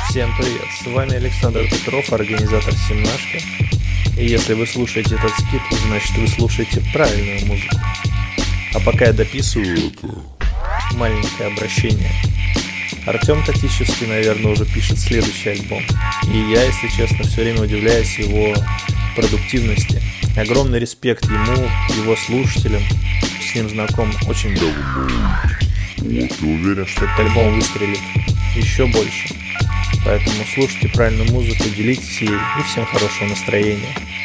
Всем привет, с вами Александр Петров, организатор Семнашки. И если вы слушаете этот скит, значит вы слушаете правильную музыку. А пока я дописываю это маленькое обращение. Артем Татищевский, наверное, уже пишет следующий альбом. И я, если честно, все время удивляюсь его продуктивности. Огромный респект ему, его слушателям. С ним знаком очень давно. И уверен, что этот альбом выстрелит еще больше. Поэтому слушайте правильную музыку, делитесь ей и всем хорошего настроения.